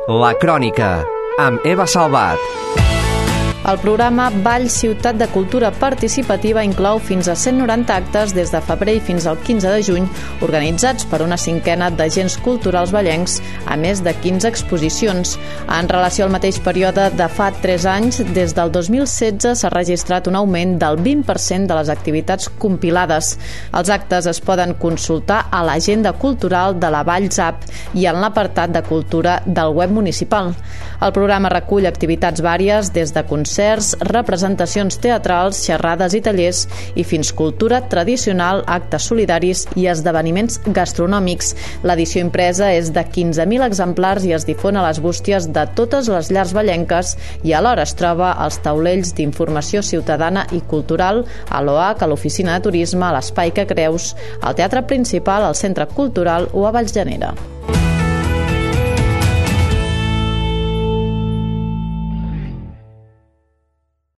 La Crònica, amb Eva Salvat. El programa Vall Ciutat de Cultura Participativa inclou fins a 190 actes des de febrer fins al 15 de juny, organitzats per una cinquena d'agents culturals vallencs, a més de 15 exposicions. En relació al mateix període de fa 3 anys, des del 2016 s'ha registrat un augment del 20% de les activitats compilades. Els actes es poden consultar a l'agenda cultural de la Vall Zap i en l'apartat de cultura del web municipal. El programa recull activitats vàries des de concerts, representacions teatrals, xerrades i tallers i fins cultura tradicional, actes solidaris i esdeveniments gastronòmics. L'edició impresa és de 15.000 exemplars i es difon a les bústies de totes les llars vallenques i alhora es troba als taulells d'informació ciutadana i cultural, a l'OAC, a l'Oficina de Turisme, a l'Espai que Creus, al Teatre Principal, al Centre Cultural o a Valls Llanera.